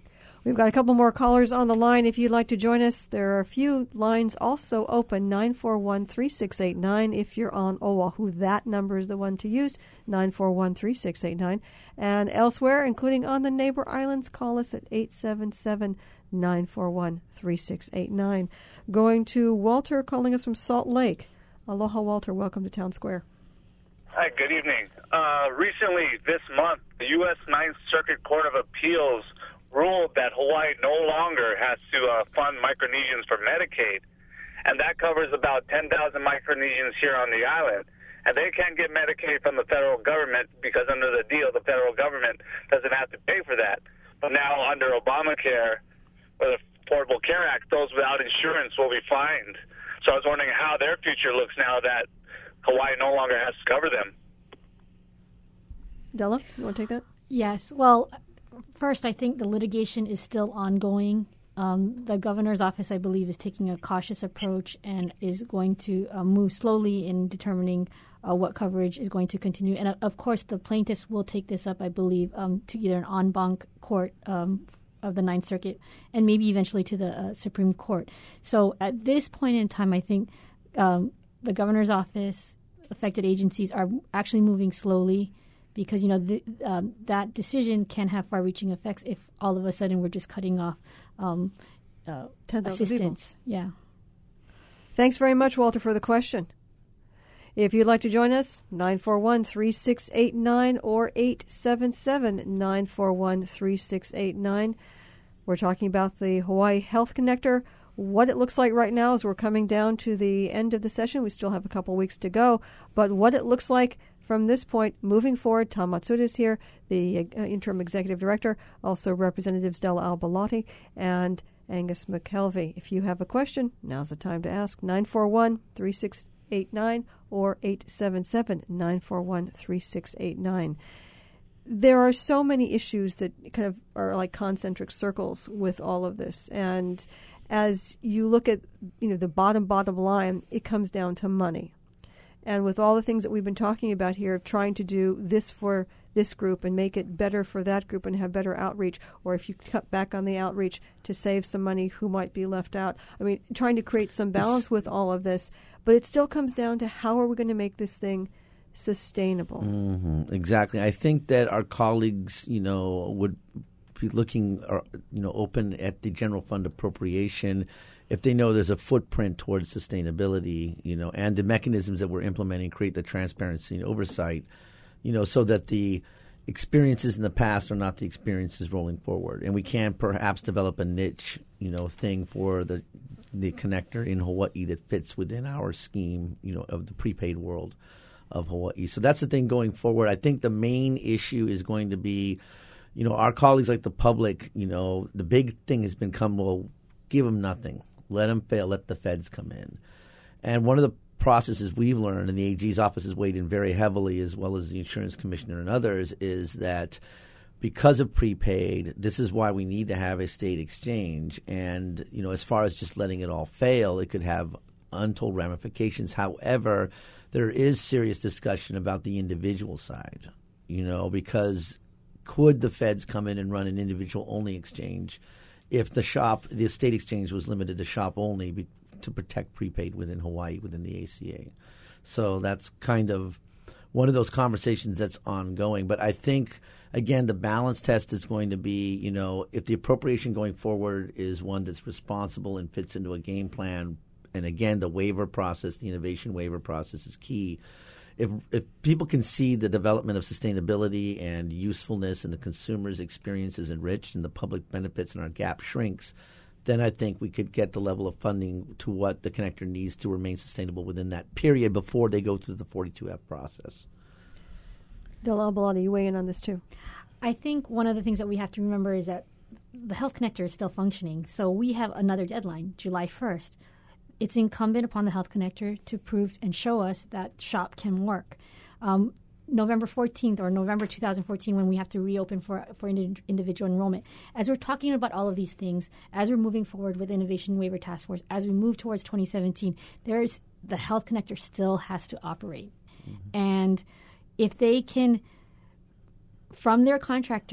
We've got a couple more callers on the line. If you'd like to join us, there are a few lines also open, nine four one, three six eight nine. If you're on Oahu, that number is the one to use, nine four one, three six eight nine. And elsewhere, including on the neighbor islands, call us at eight seven seven, nine four one, three six eight nine. Going to Walter, calling us from Salt Lake. Aloha, Walter. Welcome to Town Square. Hi, good evening. Uh, recently, this month, the U S Ninth Circuit Court of Appeals ruled that Hawaii no longer has to uh, fund Micronesians for Medicaid, and that covers about ten thousand Micronesians here on the island. And they can't get Medicaid from the federal government because under the deal, the federal government doesn't have to pay for that. But now under Obamacare, or the Affordable Care Act, those without insurance will be fined. So I was wondering how their future looks now that Hawaii no longer has to cover them. Della, you want to take that? Yes. Well, first, I think the litigation is still ongoing. Um, the governor's office, I believe, is taking a cautious approach and is going to uh, move slowly in determining uh, what coverage is going to continue. And, uh, of course, the plaintiffs will take this up, I believe, um, to either an en banc court um, of the Ninth Circuit and maybe eventually to the uh, Supreme Court. So at this point in time, I think um, the governor's office, affected agencies are actually moving slowly because, you know, the, um, that decision can have far-reaching effects if all of a sudden we're just cutting off um, uh, assistance. People. Yeah. Thanks very much, Walter, for the question. If you'd like to join us, nine four one, three six eight nine or eight seven seven, nine four one, three six eight nine. We're talking about the Hawaii Health Connector, what it looks like right now as we're coming down to the end of the session. We still have a couple weeks to go, but what it looks like from this point moving forward. Tom Matsuda is here, the uh, interim executive director, also Representatives Della Al-Balati and Angus McKelvey. If you have a question, now's the time to ask. nine four one, three six eight nine or eight seven seven, nine four one, three six eight nine. There are so many issues that kind of are like concentric circles with all of this. And as you look at, you know, the bottom, bottom line, it comes down to money. And with all the things that we've been talking about here, of trying to do this for this group and make it better for that group and have better outreach, or if you cut back on the outreach to save some money, who might be left out? I mean, trying to create some balance with all of this. But it still comes down to how are we going to make this thing sustainable? Mm-hmm. Exactly. I think that our colleagues, you know, would be looking, uh, you know, open at the general fund appropriation if they know there's a footprint towards sustainability, you know, and the mechanisms that we're implementing create the transparency and oversight, you know, so that the experiences in the past are not the experiences rolling forward. And we can perhaps develop a niche, you know, thing for the the connector in Hawaii that fits within our scheme, you know, of the prepaid world of Hawaii. So that's the thing going forward. I think the main issue is going to be, you know, our colleagues like the public, you know, the big thing has been come, well, give them nothing. Let them fail. Let the feds come in. And one of the processes we've learned, and the A G's office has weighed in very heavily, as well as the insurance commissioner and others, is that because of prepaid, this is why we need to have a state exchange. And, you know, as far as just letting it all fail, it could have untold ramifications. However, there is serious discussion about the individual side, you know, because could the feds come in and run an individual-only exchange if the shop, the state exchange was limited to shop only be, to protect prepaid within Hawaii, within the A C A? So that's kind of one of those conversations that's ongoing. But I think, again, the balance test is going to be, you know, if the appropriation going forward is one that's responsible and fits into a game plan, and again, the waiver process, the innovation waiver process is key. If if people can see the development of sustainability and usefulness and the consumer's experience is enriched and the public benefits and our gap shrinks, then I think we could get the level of funding to what the connector needs to remain sustainable within that period before they go through the forty-two F process. Della Al-Balati, you weigh in on this too. I think one of the things that we have to remember is that the Health Connector is still functioning. So we have another deadline, July first. It's incumbent upon the Health Connector to prove and show us that SHOP can work. Um, November fourteenth or November two thousand fourteen, when we have to reopen for for indi- individual enrollment. As we're talking about all of these things, as we're moving forward with Innovation Waiver Task Force, as we move towards twenty seventeen, there's the Health Connector still has to operate. Mm-hmm. And if they can, from their contractors,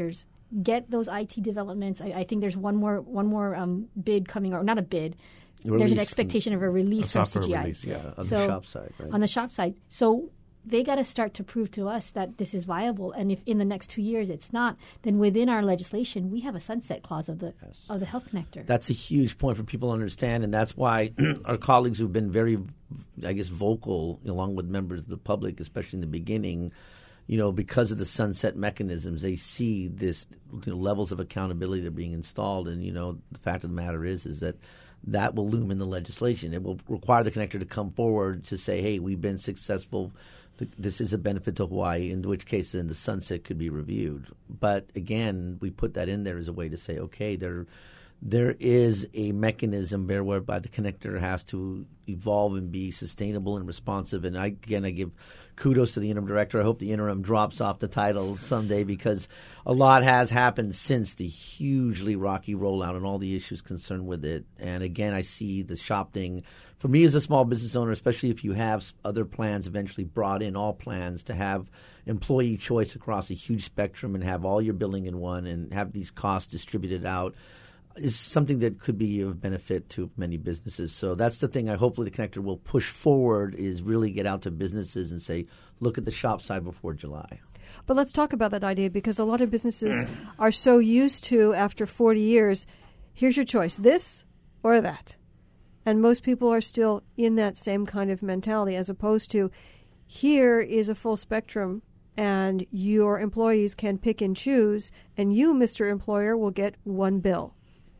get those I T developments. I, I think there's one more one more um, bid coming, or not a bid. Release there's an expectation of a release a from C G I. release, Yeah, on so, the shop side, right? On the shop side. So they got to start to prove to us that this is viable. And if in the next two years it's not, then within our legislation, we have a sunset clause of the Yes. of the Health Connector. That's a huge point for people to understand, and that's why our colleagues who've been very, I guess, vocal, along with members of the public, especially in the beginning, you know, because of the sunset mechanisms, they see this, you know, levels of accountability that are being installed, and, you know, the fact of the matter is, is that that will loom in the legislation. It will require the connector to come forward to say, hey, we've been successful. This is a benefit to Hawaii, in which case then the sunset could be reviewed. But again, we put that in there as a way to say, okay, there there is a mechanism there whereby the connector has to evolve and be sustainable and responsive. And I, again, I give kudos to the interim director. I hope the interim drops off the title someday, because a lot has happened since the hugely rocky rollout and all the issues concerned with it. And again, I see the shop thing. For me as a small business owner, especially if you have other plans eventually brought in, all plans, to have employee choice across a huge spectrum and have all your billing in one and have these costs distributed out, is something that could be of benefit to many businesses. So that's the thing I hopefully the connector will push forward, is really get out to businesses and say, look at the shop side before July. But let's talk about that idea, because a lot of businesses are so used to, after forty years, here's your choice, this or that. And most people are still in that same kind of mentality, as opposed to, here is a full spectrum and your employees can pick and choose, and you, Mister Employer, will get one bill.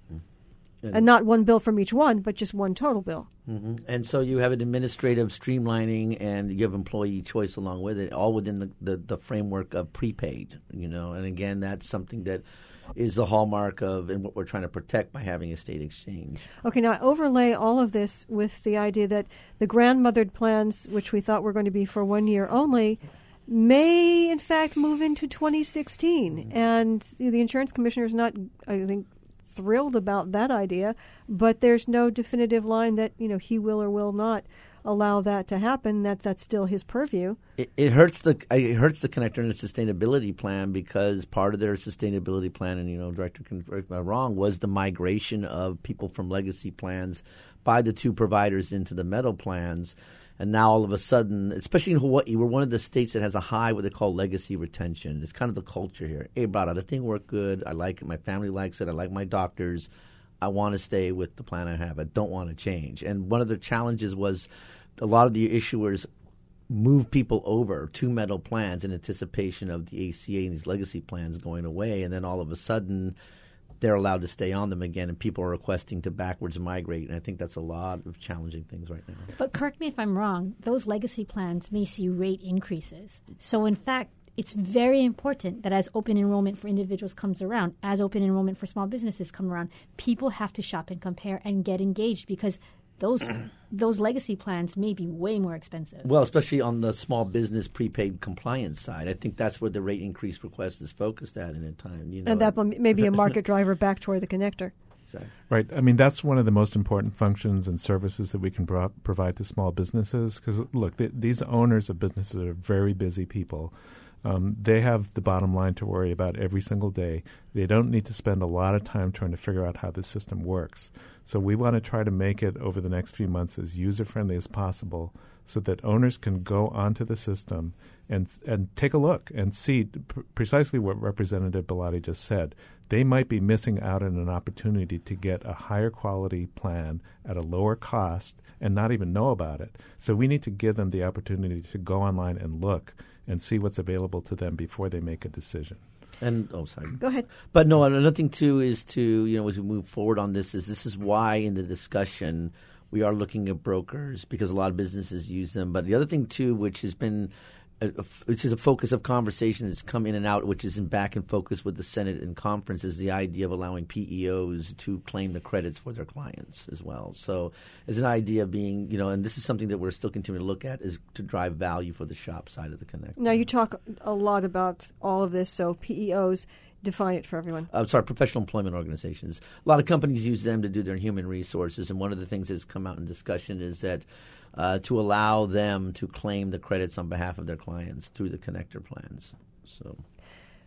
And, and not one bill from each one, but just one total bill. Mm-hmm. And so you have an administrative streamlining, and you have employee choice along with it, all within the, the, the framework of prepaid. You know, and again, that's something that is the hallmark of and what we're trying to protect by having a state exchange. Okay, now overlay all of this with the idea that the grandmothered plans, which we thought were going to be for one year only, may in fact move into twenty sixteen. Mm-hmm. And the insurance commissioner is not, I think, thrilled about that idea, but there's no definitive line that, you know, he will or will not allow that to happen. That that's still his purview. It, it hurts the it hurts the connector in the sustainability plan, because part of their sustainability plan, and, you know, Director, can correct me if I'm wrong, was the migration of people from legacy plans by the two providers into the metal plans. And now all of a sudden, especially in Hawaii, we're one of the states that has a high what they call legacy retention. It's kind of the culture here. Hey, brother, the thing worked good. I like it. My family likes it. I like my doctors. I want to stay with the plan I have. I don't want to change. And one of the challenges was a lot of the issuers move people over to metal plans in anticipation of the A C A and these legacy plans going away. And then all of a sudden, they're allowed to stay on them again, and people are requesting to backwards migrate. And I think that's a lot of challenging things right now. But correct me if I'm wrong, those legacy plans may see rate increases. So in fact, it's very important that as open enrollment for individuals comes around, as open enrollment for small businesses come around, people have to shop and compare and get engaged, because those those legacy plans may be way more expensive. Well, especially on the small business prepaid compliance side. I think that's where the rate increase request is focused at in a time. You know, and that may be a market driver back toward the connector. Exactly. Right. I mean, that's one of the most important functions and services that we can pro- provide to small businesses. Because, look, th- these owners of businesses are very busy people. Um, they have the bottom line to worry about every single day. They don't need to spend a lot of time trying to figure out how the system works. So we want to try to make it over the next few months as user-friendly as possible, so that owners can go onto the system and and take a look and see pr- precisely what Representative Bellotti just said. They might be missing out on an opportunity to get a higher quality plan at a lower cost and not even know about it. So we need to give them the opportunity to go online and look and see what's available to them before they make a decision. And oh, sorry. Go ahead. But no, another thing too is to, you know, as we move forward on this, is this is why in the discussion we are looking at brokers, because a lot of businesses use them. But the other thing too, which has been, a, a, which is a focus of conversation that's come in and out, which is in back in focus with the Senate and conference, is the idea of allowing P E Os to claim the credits for their clients as well. So it's an idea of being, you know, and this is something that we're still continuing to look at, is to drive value for the shop side of the connect. Now, you talk a lot about all of this, so P E Os, define it for everyone. I'm sorry, professional employment organizations. A lot of companies use them to do their human resources, and one of the things that's come out in discussion is that uh, to allow them to claim the credits on behalf of their clients through the connector plans. So,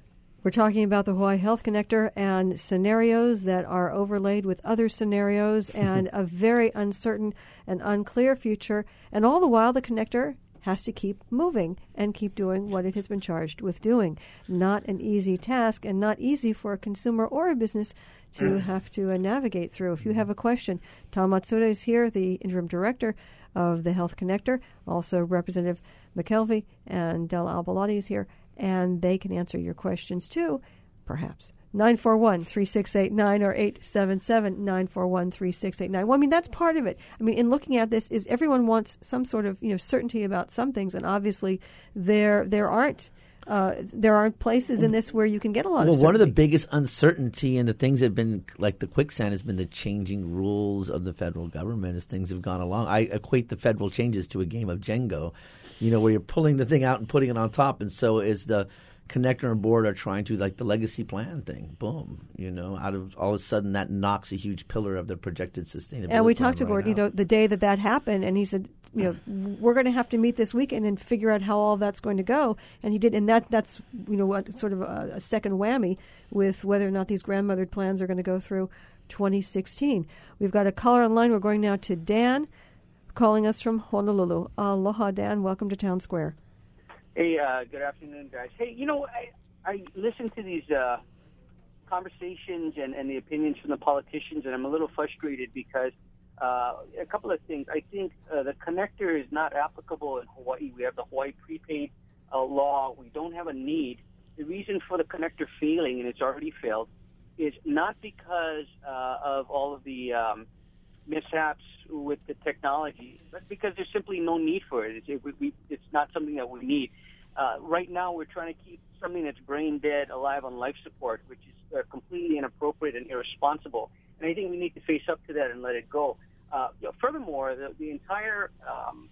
We're talking about the Hawaii Health Connector and scenarios that are overlaid with other scenarios and a very uncertain and unclear future. And all the while, the connector has to keep moving and keep doing what it has been charged with doing. Not an easy task and not easy for a consumer or a business to have to uh, navigate through. If you have a question, Tom Matsuda is here, the interim director of the Health Connector. Also, Representative McKelvey and Del Albalati is here, and they can answer your questions too, perhaps. nine four one, three six eight nine or eight seven seven, nine four one, three six eight nine. Well, I mean, that's part of it. I mean, in looking at this, is everyone wants some sort of, you know, certainty about some things, and obviously there there aren't uh, there aren't places in this where you can get a lot well, of certainty. Well, one of the biggest uncertainty and the things that have been like the quicksand has been the changing rules of the federal government as things have gone along. I equate the federal changes to a game of Jenga, you know, where you're pulling the thing out and putting it on top, and so is the connector and board are trying to, like the legacy plan thing, boom, you know, out of all of a sudden that knocks a huge pillar of their projected sustainability. And we talked to right Gordon, you know, the day that that happened, and he said, you know, we're going to have to meet this weekend and figure out how all of that's going to go. And he did, and that that's, you know, what sort of a, a second whammy with whether or not these grandmothered plans are going to go through twenty sixteen. We've got a caller online. We're going now to Dan, calling us from Honolulu. Aloha, Dan. Welcome to Town Square. Hey, uh, good afternoon, guys. Hey, you know, I, I listen to these uh, conversations and, and the opinions from the politicians, and I'm a little frustrated because uh, a couple of things. I think uh, the connector is not applicable in Hawaii. We have the Hawaii prepaid uh, law. We don't have a need. The reason for the connector failing, and it's already failed, is not because uh, of all of the um, mishaps with the technology, but because there's simply no need for it. It's, it, we, it's not something that we need. Uh, right now, we're trying to keep something that's brain dead alive on life support, which is uh, completely inappropriate and irresponsible. And I think we need to face up to that and let it go. Uh, you know, furthermore, the, the entire um,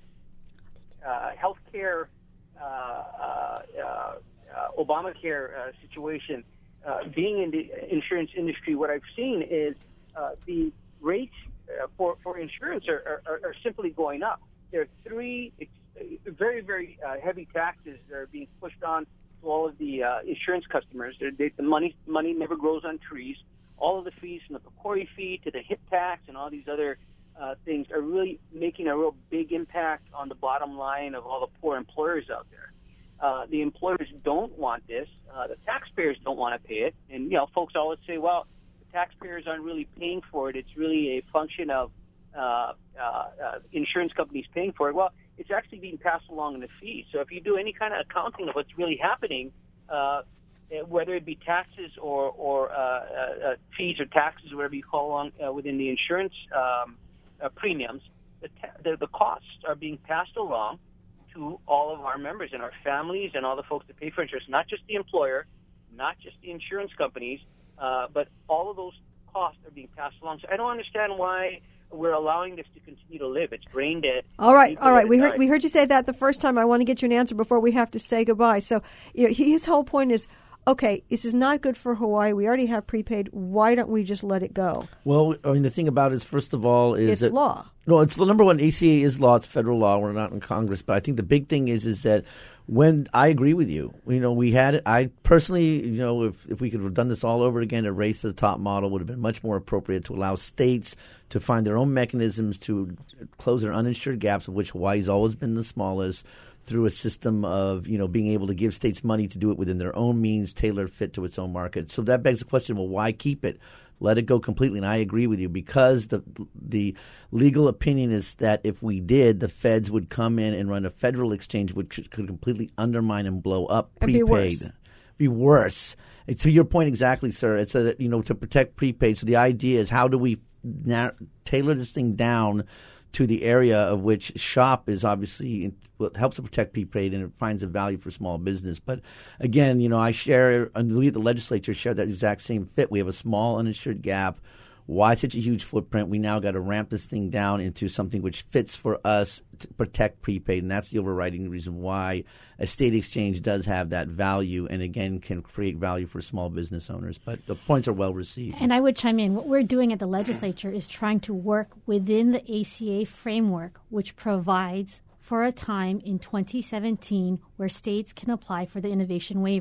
uh, healthcare, uh, uh, uh, Obamacare uh, situation, uh, being in the insurance industry, what I've seen is uh, the rates uh, for, for insurance are, are, are simply going up. There are three very, very uh, heavy taxes that are being pushed on to all of the uh, insurance customers. They, the money money never grows on trees. All of the fees, from the PCORI fee to the HIP tax and all these other uh, things, are really making a real big impact on the bottom line of all the poor employers out there. Uh, the employers don't want this. Uh, the taxpayers don't want to pay it. And, you know, folks always say, well, the taxpayers aren't really paying for it. It's really a function of uh, uh, uh, insurance companies paying for it. Well, it's actually being passed along in the fees. So if you do any kind of accounting of what's really happening, uh, whether it be taxes or, or uh, uh, fees or taxes, whatever you call along uh, within the insurance um, uh, premiums, the, ta- the, the costs are being passed along to all of our members and our families and all the folks that pay for insurance, not just the employer, not just the insurance companies, uh, but all of those costs are being passed along. So I don't understand why we're allowing this to continue to live. It's brain dead. All right, all right. We heard we heard you say that the first time. I want to get you an answer before we have to say goodbye. So you know, his whole point is, okay, this is not good for Hawaii. We already have prepaid. Why don't we just let it go? Well, I mean, the thing about it is, first of all, is it's that, law. No, it's number one. A C A is law. It's federal law. We're not in Congress, but I think the big thing is is that when I agree with you, you know, we had I personally, you know, if if we could have done this all over again, a race to the top model would have been much more appropriate to allow states to find their own mechanisms to close their uninsured gaps, of which Hawaii's always been the smallest, through a system of, you know, being able to give states money to do it within their own means, tailored fit to its own market. So that begs the question, well, why keep it? Let it go completely. And I agree with you, because the the legal opinion is that if we did, the feds would come in and run a federal exchange, which could, could completely undermine and blow up prepaid. It'd be worse. Be worse. And to your point exactly, sir, it's a, you know, to protect prepaid. So the idea is, how do we now tailor this thing down to the area of which SHOP is obviously what helps to protect prepaid, and it finds a value for small business. But again, you know, I share, and we at the legislature share that exact same fit. We have a small uninsured gap. Why such a huge footprint? We now got to ramp this thing down into something which fits for us to protect prepaid, and that's the overriding reason why a state exchange does have that value, and again can create value for small business owners. But the points are well received. And I would chime in. What we're doing at the legislature is trying to work within the A C A framework, which provides for a time in twenty seventeen where states can apply for the innovation waiver.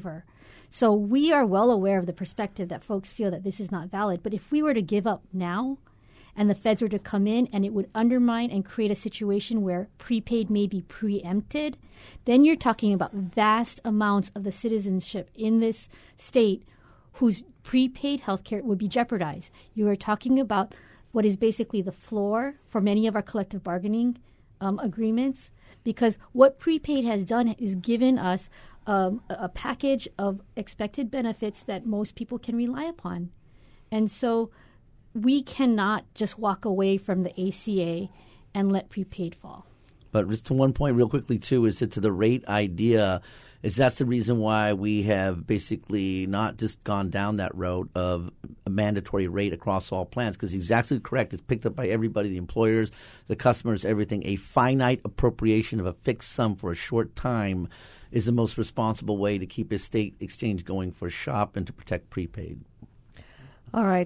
So we are well aware of the perspective that folks feel that this is not valid. But if we were to give up now and the feds were to come in and it would undermine and create a situation where prepaid may be preempted, then you're talking about vast amounts of the citizenship in this state whose prepaid health care would be jeopardized. You are talking about what is basically the floor for many of our collective bargaining um, agreements, because what prepaid has done is given us um, a package of expected benefits that most people can rely upon. And so we cannot just walk away from the A C A and let prepaid fall. But just to one point real quickly, too, is that to the rate idea, is that's the reason why we have basically not just gone down that road of a mandatory rate across all plans, because exactly correct. It's picked up by everybody, the employers, the customers, everything. A finite appropriation of a fixed sum for a short time is the most responsible way to keep a state exchange going for SHOP and to protect prepaid. All right.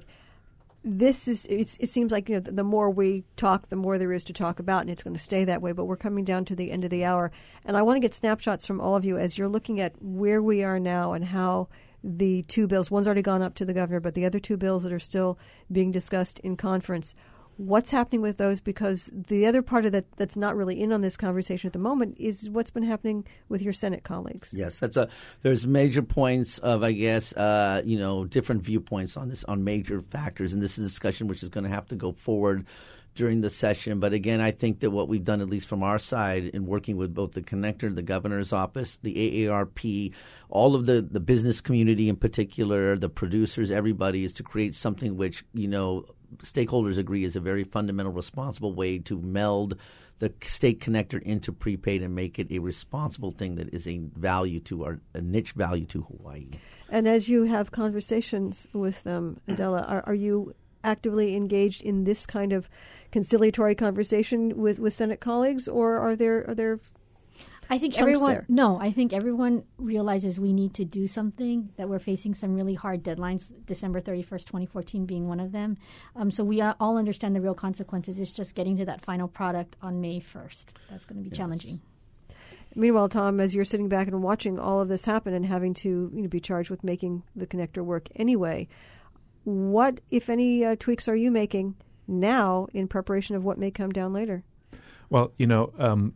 This is, it's, it seems like, you know, the, the more we talk, the more there is to talk about, and it's going to stay that way. But we're coming down to the end of the hour. And I want to get snapshots from all of you as you're looking at where we are now and how the two bills, one's already gone up to the governor, but the other two bills that are still being discussed in conference, what's happening with those? Because the other part of that that's not really in on this conversation at the moment is what's been happening with your Senate colleagues. Yes, that's a. There's major points of, I guess, uh, you know, different viewpoints on this, on major factors, and this is a discussion which is going to have to go forward during the session. But again, I think that what we've done, at least from our side, in working with both the connector, the governor's office, the A A R P, all of the, the business community in particular, the producers, everybody, is to create something which, you know, stakeholders agree is a very fundamental, responsible way to meld the state connector into prepaid and make it a responsible thing that is a value to our a niche value to Hawaii. And as you have conversations with them, Adela, are, are you actively engaged in this kind of conciliatory conversation with, with Senate colleagues, or are there are there? I think chunks everyone. there? No, I think everyone realizes we need to do something. That we're facing some really hard deadlines. December thirty-first, twenty fourteen, being one of them. Um, so we all understand the real consequences. It's just getting to that final product on May first. That's going to be Yes. challenging. Meanwhile, Tom, as you're sitting back and watching all of this happen and having to, you know, be charged with making the connector work anyway, what, if any, uh, tweaks are you making now in preparation of what may come down later? Well, you know, um,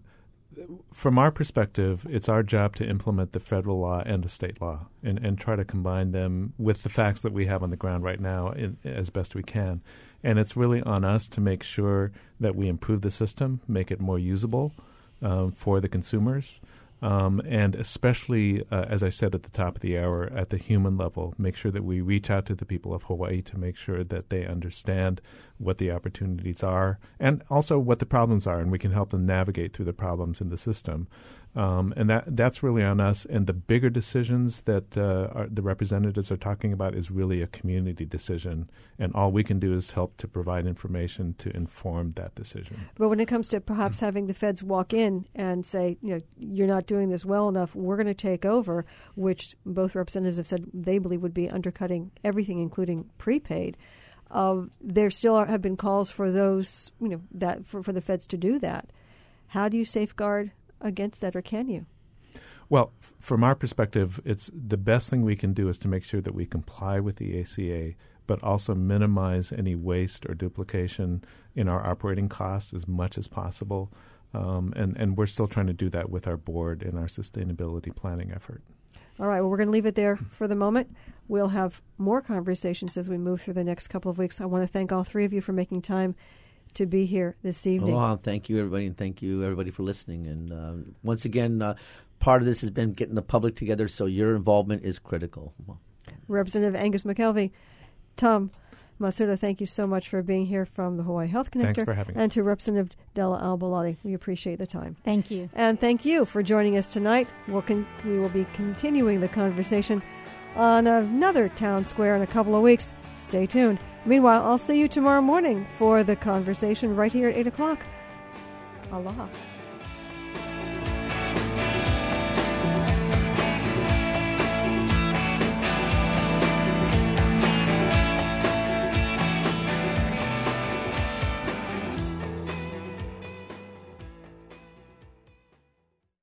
from our perspective, it's our job to implement the federal law and the state law and, and try to combine them with the facts that we have on the ground right now in, as best we can. And it's really on us to make sure that we improve the system, make it more usable um, for the consumers, um, and especially, uh, as I said at the top of the hour, at the human level, make sure that we reach out to the people of Hawaii to make sure that they understand what the opportunities are and also what the problems are, and we can help them navigate through the problems in the system. Um, and that that's really on us. And the bigger decisions that uh, are, the representatives are talking about is really a community decision, and all we can do is help to provide information to inform that decision. But when it comes to perhaps having the feds walk in and say, you know, you're not doing this well enough, we're going to take over, which both representatives have said they believe would be undercutting everything, including prepaid. Uh, there still are, have been calls for those, you know, that for, for the feds to do that. How do you safeguard against that, or can you? Well, f- from our perspective, it's the best thing we can do is to make sure that we comply with the A C A, but also minimize any waste or duplication in our operating costs as much as possible. Um, and, and we're still trying to do that with our board and our sustainability planning effort. All right, well, we're going to leave it there for the moment. We'll have more conversations as we move through the next couple of weeks. I want to thank all three of you for making time to be here this evening. Oh, thank you, everybody, and thank you, everybody, for listening. And uh, once again, uh, part of this has been getting the public together, so your involvement is critical. Well, Representative Angus McKelvey, Tom Matsuda, thank you so much for being here from the Hawaii Health Connector. Thanks for having us. And to Representative Della Al-Baladi, we appreciate the time. Thank you. And thank you for joining us tonight. We'll con- we will be continuing the conversation on another town square in a couple of weeks. Stay tuned. Meanwhile, I'll see you tomorrow morning for the conversation right here at eight o'clock. Aloha.